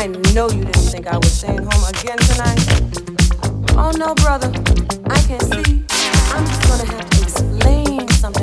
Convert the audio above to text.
I know you didn't think I was staying home again tonight. Oh no, brother, I can see. I'm just gonna have to